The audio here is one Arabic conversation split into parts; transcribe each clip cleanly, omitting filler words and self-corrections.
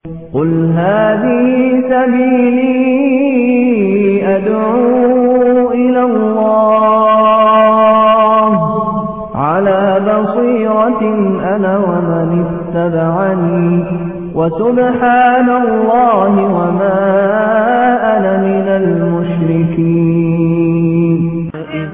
قل هذه سبيلي أدعو إلى الله على بصيرة أنا ومن اتبعني وسبحان الله وما أنا من المشركين.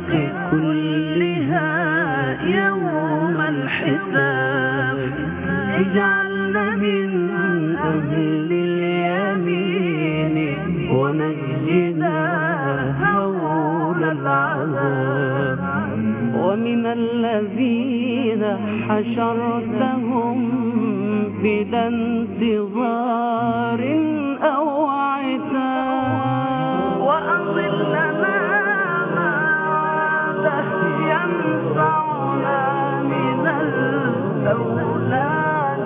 كلها يوم الحساب اجعلنا من أهل اليمين ونجنا هول العذاب ومن الذين حشرتهم بلا انتظار أو عتاب وأضلنا ينفعنا من الأولاد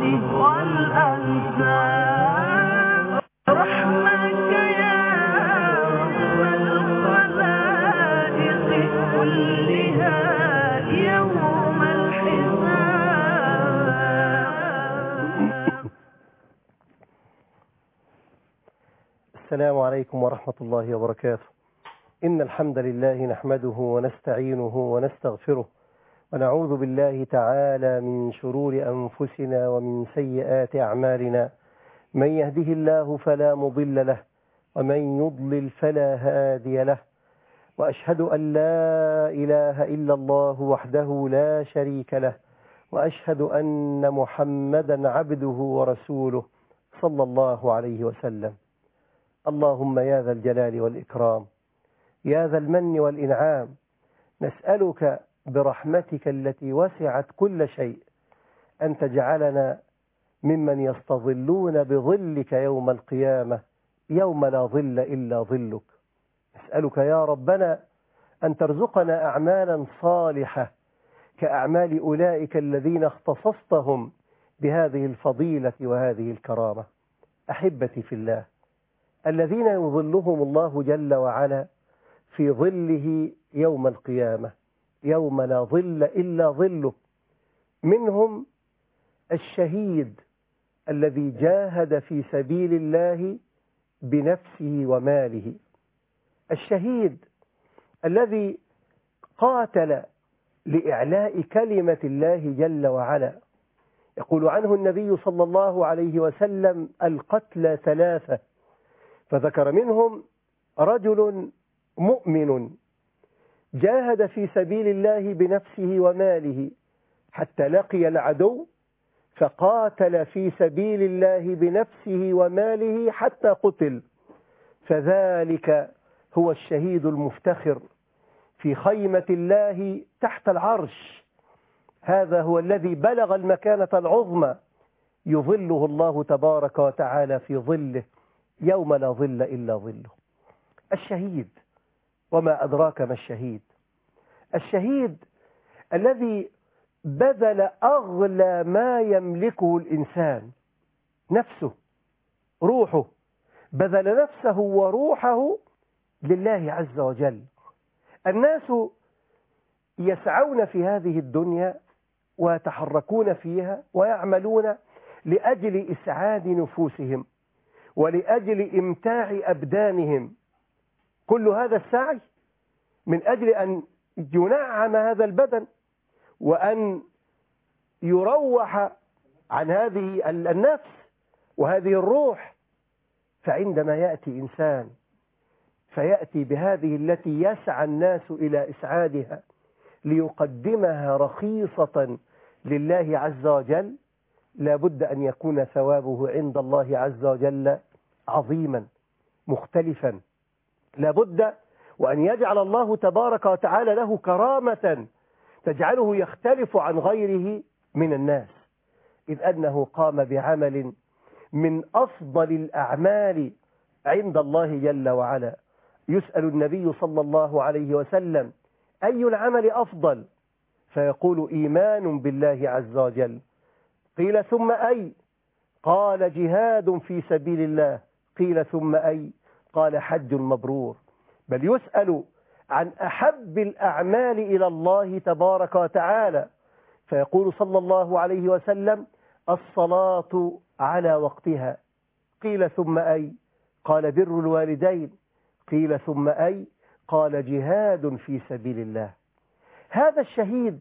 والأنساب رحمك يا رب الخلائق كلها يوم الحساب. السلام عليكم ورحمة الله وبركاته. إن الحمد لله نحمده ونستعينه ونستغفره ونعوذ بالله تعالى من شرور أنفسنا ومن سيئات أعمالنا. من يهده الله فلا مضل له ومن يضلل فلا هادي له، وأشهد أن لا إله إلا الله وحده لا شريك له، وأشهد أن محمدا عبده ورسوله صلى الله عليه وسلم. اللهم يا ذا الجلال والإكرام، يا ذا المن والإنعام، نسألك برحمتك التي وسعت كل شيء أن تجعلنا ممن يستظلون بظلك يوم القيامة يوم لا ظل إلا ظلك. نسألك يا ربنا أن ترزقنا أعمالا صالحة كأعمال أولئك الذين اختصصتهم بهذه الفضيلة وهذه الكرامة. أحبتي في الله، الذين يظلهم الله جل وعلا في ظله يوم القيامة يوم لا ظل إلا ظله، منهم الشهيد الذي جاهد في سبيل الله بنفسه وماله، الشهيد الذي قاتل لإعلاء كلمة الله جل وعلا. يقول عنه النبي صلى الله عليه وسلم: القتلى ثلاثة، فذكر منهم رجل مؤمن جاهد في سبيل الله بنفسه وماله حتى لقي العدو فقاتل في سبيل الله بنفسه وماله حتى قتل، فذلك هو الشهيد المفتخر في خيمة الله تحت العرش. هذا هو الذي بلغ المكانة العظمى يظله الله تبارك وتعالى في ظله يوم لا ظل إلا ظله. الشهيد، وما أدراك ما الشهيد؟ الشهيد الذي بذل أغلى ما يملكه الإنسان، نفسه، روحه، بذل نفسه وروحه لله عز وجل. الناس يسعون في هذه الدنيا ويتحركون فيها ويعملون لأجل إسعاد نفوسهم ولأجل إمتاع أبدانهم. كل هذا السعي من أجل أن ينعم هذا البدن وأن يروح عن هذه النفس وهذه الروح. فعندما يأتي إنسان فيأتي بهذه التي يسعى الناس إلى إسعادها ليقدمها رخيصة لله عز وجل، لا بد أن يكون ثوابه عند الله عز وجل عظيما مختلفا. لا بد وأن يجعل الله تبارك وتعالى له كرامة تجعله يختلف عن غيره من الناس، إذ أنه قام بعمل من أفضل الأعمال عند الله جل وعلا. يسأل النبي صلى الله عليه وسلم: أي العمل أفضل؟ فيقول: إيمان بالله عز وجل. قيل: ثم أي؟ قال: جهاد في سبيل الله. قيل: ثم أي؟ قال: حج مبرور. بل يسأل عن أحب الأعمال إلى الله تبارك وتعالى، فيقول صلى الله عليه وسلم: الصلاة على وقتها. قيل ثم أي؟ قال بر الوالدين. قيل ثم أي؟ قال جهاد في سبيل الله. هذا الشهيد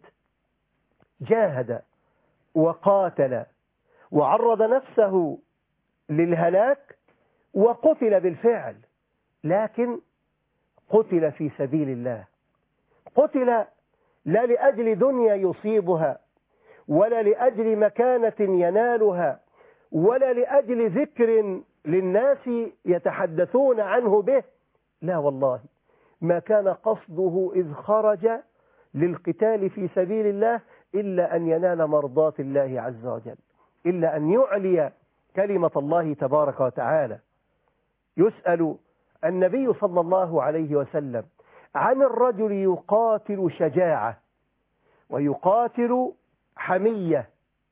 جاهد وقاتل وعرض نفسه للهلاك وقتل بالفعل، لكن قتل في سبيل الله. قتل لا لأجل دنيا يصيبها، ولا لأجل مكانة ينالها، ولا لأجل ذكر للناس يتحدثون عنه به، لا والله، ما كان قصده إذ خرج للقتال في سبيل الله إلا أن ينال مرضات الله عز وجل، إلا أن يعلي كلمة الله تبارك وتعالى. يسأل النبي صلى الله عليه وسلم عن الرجل يقاتل شجاعة ويقاتل حمية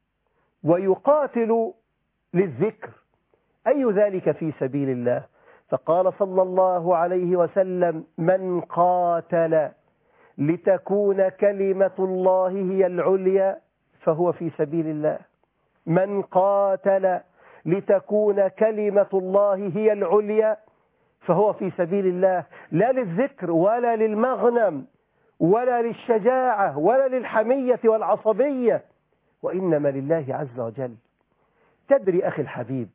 ويقاتل للذكر، أي ذلك في سبيل الله؟ فقال صلى الله عليه وسلم: من قاتل لتكون كلمة الله هي العليا فهو في سبيل الله. من قاتل لتكون كلمة الله هي العليا فهو في سبيل الله، لا للذكر ولا للمغنم ولا للشجاعة ولا للحمية والعصبية، وإنما لله عز وجل. تدري أخي الحبيب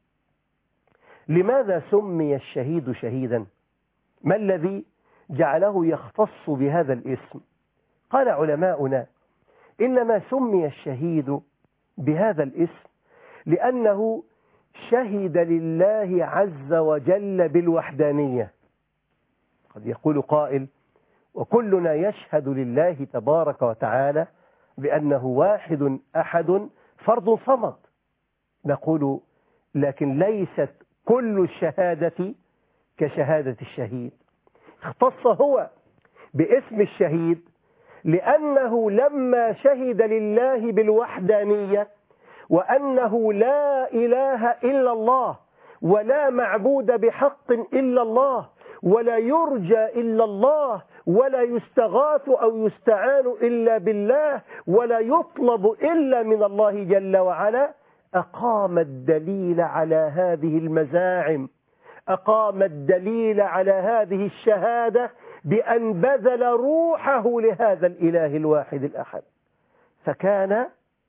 لماذا سمي الشهيد شهيدا؟ ما الذي جعله يختص بهذا الاسم؟ قال علماؤنا: إنما سمي الشهيد بهذا الاسم لأنه شهد لله عز وجل بالوحدانية. قد يقول قائل: وكلنا يشهد لله تبارك وتعالى بأنه واحد أحد فرد صمد. نقول: لكن ليست كل الشهادة كشهادة الشهيد. اختص هو باسم الشهيد لأنه لما شهد لله بالوحدانية وأنه لا إله إلا الله ولا معبود بحق إلا الله ولا يرجى إلا الله ولا يستغاث أو يستعان إلا بالله ولا يطلب إلا من الله جل وعلا، أقام الدليل على هذه المزاعم، أقام الدليل على هذه الشهادة بأن بذل روحه لهذا الإله الواحد الأحد، فكان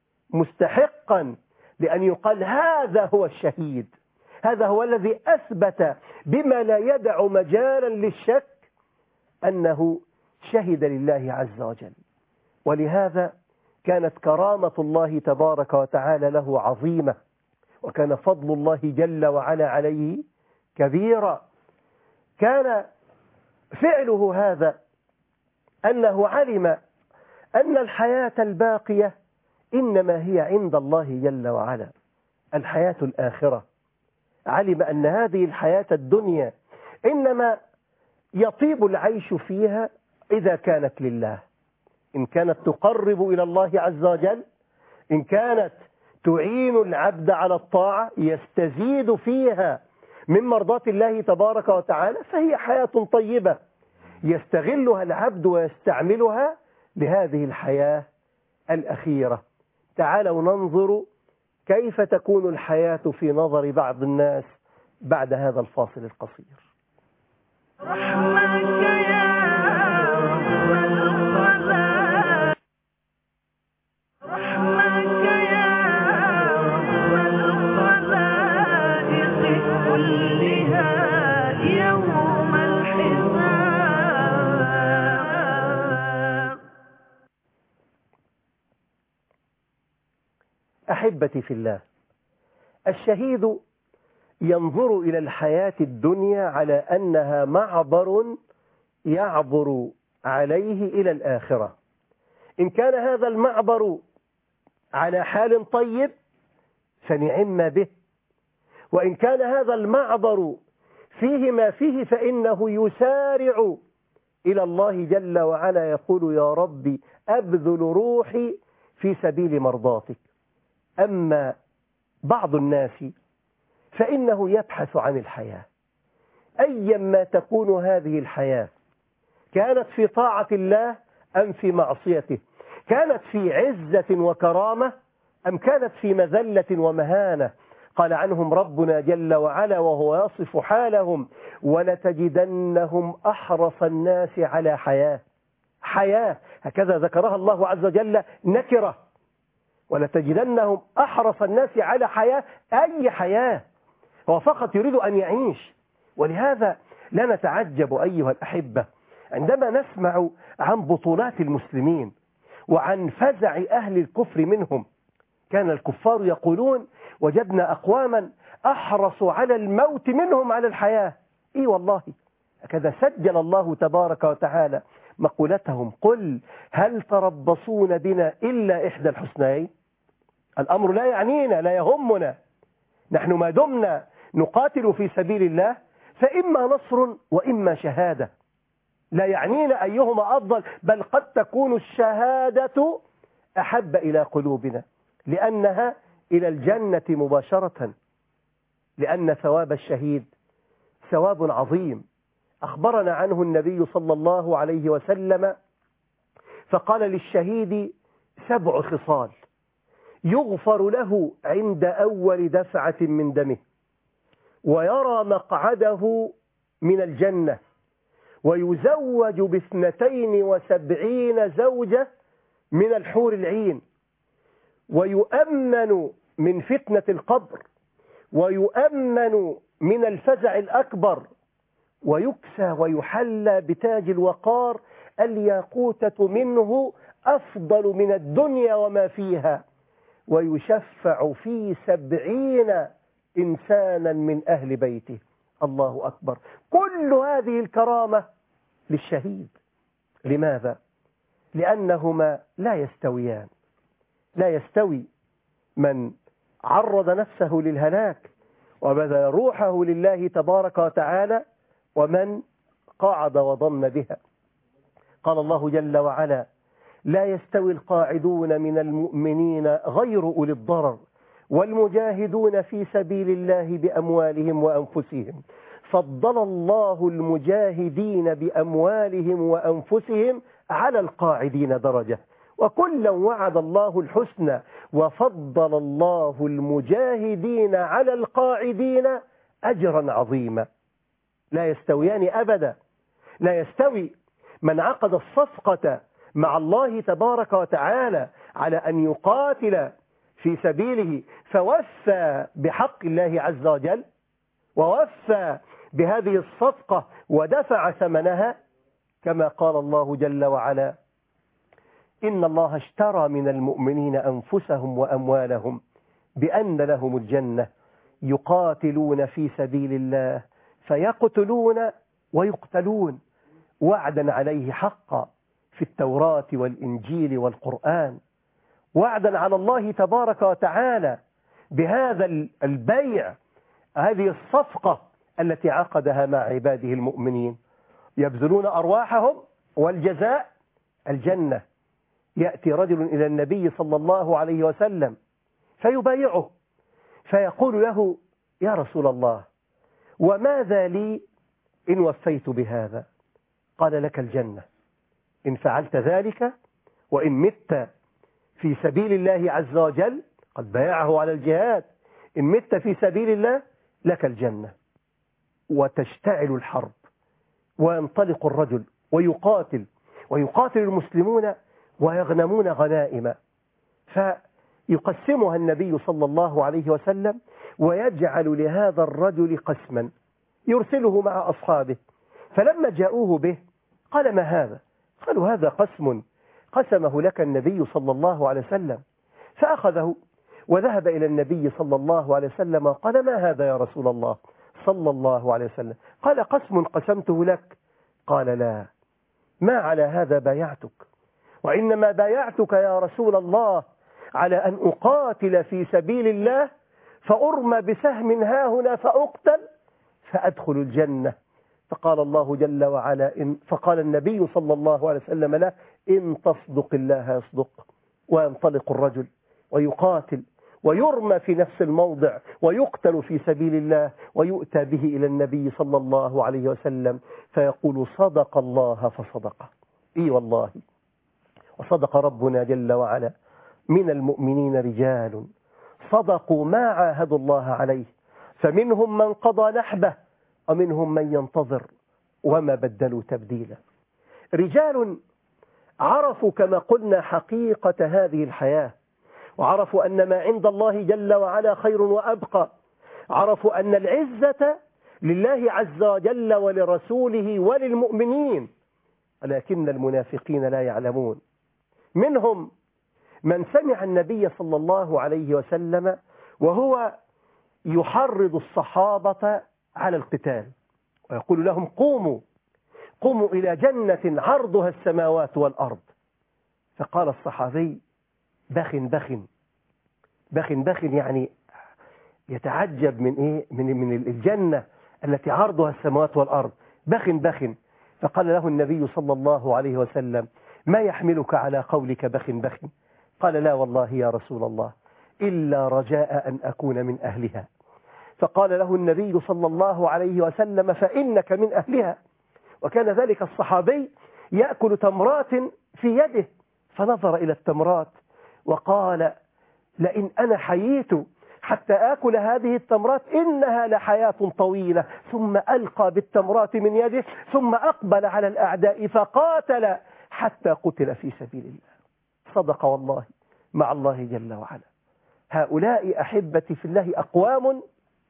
مستحقا لأن يقال هذا هو الشهيد، هذا هو الذي أثبت بما لا يدع مجالا للشك أنه شهد لله عز وجل. ولهذا كانت كرامة الله تبارك وتعالى له عظيمة، وكان فضل الله جل وعلا عليه كبيرا. كان فعله هذا أنه علم أن الحياة الباقية إنما هي عند الله جل وعلا، الحياة الآخرة. علم أن هذه الحياة الدنيا إنما يطيب العيش فيها إذا كانت لله، إن كانت تقرب إلى الله عز وجل، إن كانت تعين العبد على الطاعة يستزيد فيها من مرضات الله تبارك وتعالى، فهي حياة طيبة يستغلها العبد ويستعملها لهذه الحياة الأخيرة. تعالوا ننظر كيف تكون الحياة في نظر بعض الناس بعد هذا الفاصل القصير. رحمك يا رب الخلائق، رحمك يا رب الخلائق كلها يوم الحساب. أحبتي في الله، الشهيد ينظر إلى الحياة الدنيا على أنها معبر يعبر عليه إلى الآخرة. إن كان هذا المعبر على حال طيب فنعم به، وإن كان هذا المعبر فيه ما فيه فإنه يسارع إلى الله جل وعلا، يقول: يا ربي أبذل روحي في سبيل مرضاتك. أما بعض الناس فإنه يبحث عن الحياة أيما تكون هذه الحياة، كانت في طاعة الله أم في معصيته، كانت في عزة وكرامة أم كانت في مذلة ومهانة. قال عنهم ربنا جل وعلا وهو يصف حالهم: ولتجدنهم أحرص الناس على حياة، هكذا ذكرها الله عز وجل نكرة. ولتجدنهم أحرص الناس على حياة، أي حياة؟ هو فقط يريد أن يعيش. ولهذا لا نتعجب أيها الأحبة عندما نسمع عن بطولات المسلمين وعن فزع أهل الكفر منهم. كان الكفار يقولون: وجدنا أقواما أحرصوا على الموت منهم على الحياة. إيه والله، هكذا سجل الله تبارك وتعالى مقولتهم: قل هل تربصون بنا إلا إحدى الحسنيين. الأمر لا يعنينا، لا يهمنا، نحن ما دمنا نقاتل في سبيل الله فإما نصر وإما شهادة، لا يعنينا أيهما أفضل، بل قد تكون الشهادة أحب إلى قلوبنا لأنها إلى الجنة مباشرة، لأن ثواب الشهيد ثواب عظيم أخبرنا عنه النبي صلى الله عليه وسلم، فقال: للشهيد 7 خصال يغفر له عند أول دفعة من دمه، ويرى مقعده من الجنة، ويزوج ب72 زوجة من الحور العين، ويؤمن من فتنة القبر، ويؤمن من الفزع الأكبر، ويكسى ويحلى بتاج الوقار، الياقوتة منه أفضل من الدنيا وما فيها، ويشفع في 70 إنسانا من أهل بيته. الله أكبر. كل هذه الكرامة للشهيد. لماذا؟ لأنهما لا يستويان. لا يستوي من عرض نفسه للهلاك وبذل روحه لله تبارك وتعالى ومن قعد وضم بها. قال الله جل وعلا: لا يستوي القاعدون من المؤمنين غير أولي الضرر والمجاهدون في سبيل الله بأموالهم وأنفسهم، فضل الله المجاهدين بأموالهم وأنفسهم على القاعدين درجة، وكلا وعد الله الحسنى، وفضل الله المجاهدين على القاعدين أجرا عظيما. لا يستويان أبدا. لا يستوي من عقد الصفقة مع الله تبارك وتعالى على أن يقاتل في سبيله فوفى بحق الله عز وجل ووفى بهذه الصفقة ودفع ثمنها، كما قال الله جل وعلا: إن الله اشترى من المؤمنين أنفسهم وأموالهم بأن لهم الجنة يقاتلون في سبيل الله فيقتلون ويقتلون، وعدا عليه حقا في التوراة والإنجيل والقرآن، وعدا على الله تبارك وتعالى بهذا البيع، هذه الصفقة التي عقدها مع عباده المؤمنين، يبذلون أرواحهم والجزاء الجنة. يأتي رجل إلى النبي صلى الله عليه وسلم فيبايعه، فيقول له: يا رسول الله، وماذا لي إن وفيت بهذا؟ قال: لك الجنة إن فعلت ذلك، وإن مت في سبيل الله عز وجل، قد بايعه على الجهاد، إن مت في سبيل الله لك الجنة. وتشتعل الحرب وينطلق الرجل ويقاتل المسلمون ويغنمون غنائم، فيقسمها النبي صلى الله عليه وسلم ويجعل لهذا الرجل قسما يرسله مع أصحابه. فلما جاءوه به قال: ما هذا؟ قالوا: هذا قسم قسمه لك النبي صلى الله عليه وسلم. فأخذه وذهب إلى النبي صلى الله عليه وسلم وقال: ما هذا يا رسول الله صلى الله عليه وسلم؟ قال: قسم قسمته لك. قال: لا، ما على هذا بايعتك، وإنما بايعتك يا رسول الله على أن أقاتل في سبيل الله فأرمى بسهم هاهنا فأقتل فأدخل الجنة. فقال الله جل وعلا فقال النبي صلى الله عليه وسلم له: إن تصدق الله يصدق. وينطلق الرجل ويقاتل ويرمى في نفس الموضع ويقتل في سبيل الله، ويؤتى به إلى النبي صلى الله عليه وسلم فيقول: صدق الله فصدقه. إي والله، وصدق ربنا جل وعلا: من المؤمنين رجال صدقوا ما عاهدوا الله عليه، فمنهم من قضى نحبه ومنهم من ينتظر وما بدلوا تبديلا. رجال عرفوا كما قلنا حقيقة هذه الحياة، وعرفوا أن ما عند الله جل وعلا خير وأبقى، عرفوا أن العزة لله عز وجل ولرسوله وللمؤمنين، ولكن المنافقين لا يعلمون. منهم من سمع النبي صلى الله عليه وسلم وهو يحرض الصحابة على القتال ويقول لهم قوموا إلى جنة عرضها السماوات والأرض. فقال الصحابي بخ بخ بخ بخ، يعني يتعجب من إيه؟ من الجنة التي عرضها السماوات والأرض، بخ بخ. فقال له النبي صلى الله عليه وسلم ما يحملك على قولك بخ بخ؟ قال لا والله يا رسول الله إلا رجاء أن أكون من أهلها. فقال له النبي صلى الله عليه وسلم فإنك من أهلها. وكان ذلك الصحابي يأكل تمرات في يده، فنظر إلى التمرات وقال لئن أنا حييت حتى آكل هذه التمرات إنها لحياة طويلة. ثم ألقى بالتمرات من يده ثم أقبل على الأعداء فقاتل حتى قتل في سبيل الله. صدق والله مع الله جل وعلا. هؤلاء أحبتي في الله أقوام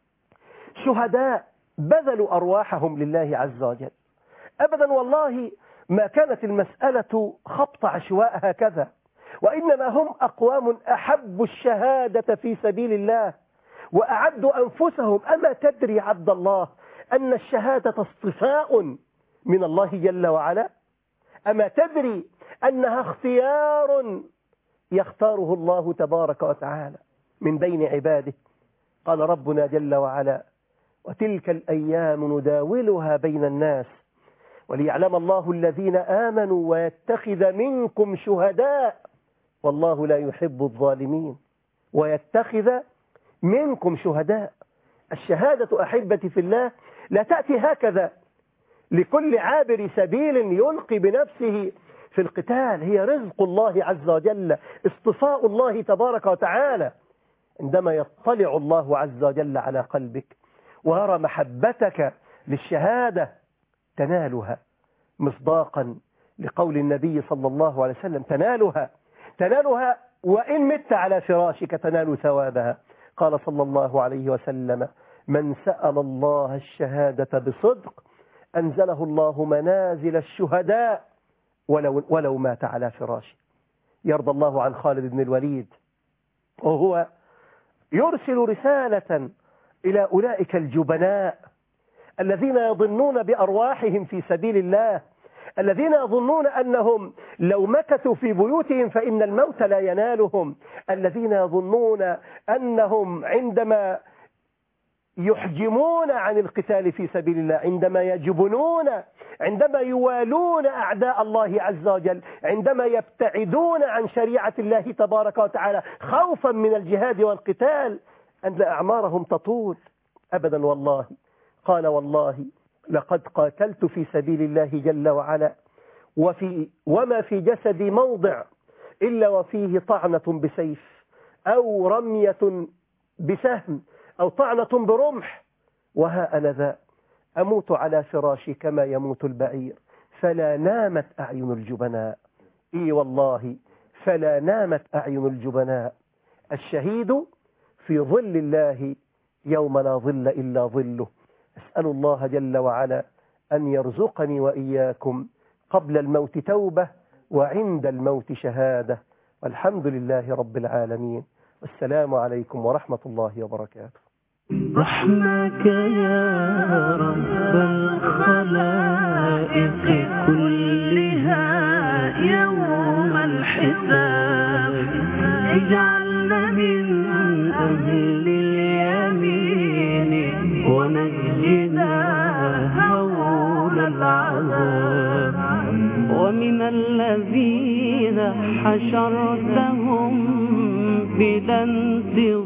شهداء بذلوا أرواحهم لله عز وجل. أبدا والله ما كانت المسألة خبط عشواء هكذا، وإنما هم أقوام أحبوا الشهادة في سبيل الله وأعدوا أنفسهم. أما تدري عبد الله أن الشهادة اصطفاء من الله جل وعلا؟ أما تدري أنها اختيار يختاره الله تبارك وتعالى من بين عباده؟ قال ربنا جل وعلا وتلك الأيام نداولها بين الناس وليعلم الله الذين آمنوا ويتخذ منكم شهداء والله لا يحب الظالمين. ويتخذ منكم شهداء. الشهادة أحبتي في الله لا تأتي هكذا لكل عابر سبيل يلقي بنفسه في القتال، هي رزق الله عز وجل، اصطفاء الله تبارك وتعالى. عندما يطلع الله عز وجل على قلبك ويرى محبتك للشهادة تنالها، مصداقا لقول النبي صلى الله عليه وسلم تنالها وإن مت على فراشك تنال ثوابها. قال صلى الله عليه وسلم من سأل الله الشهادة بصدق أنزله الله منازل الشهداء ولو مات على فراشه. يرضى الله عن خالد بن الوليد وهو يرسل رسالة إلى أولئك الجبناء الذين يظنون بأرواحهم في سبيل الله، الذين يظنون أنهم لو مكثوا في بيوتهم فإن الموت لا ينالهم، الذين يظنون أنهم عندما يحجمون عن القتال في سبيل الله، عندما يجبنون، عندما يوالون أعداء الله عز وجل، عندما يبتعدون عن شريعة الله تبارك وتعالى خوفا من الجهاد والقتال، أن أعمارهم تطول. أبدا والله. قال والله لقد قاتلت في سبيل الله جل وعلا وما في جسدي موضع إلا وفيه طعنة بسيف أو رمية بسهم أو طعنة برمح، وها أنا ذا أموت على فراشي كما يموت البعير، فلا نامت أعين الجبناء. إي والله فلا نامت أعين الجبناء. الشهيد في ظل الله يوم لا ظل إلا ظله. أسأل الله جل وعلا أن يرزقني وإياكم قبل الموت توبة وعند الموت شهادة، والحمد لله رب العالمين، والسلام عليكم ورحمة الله وبركاته. رحمك يا رب الخلائق كلها يوم الحساب، اجعلنا من أهل اليمين ونجنا هول العذاب، ومن الذين حشرتهم بلا انتظار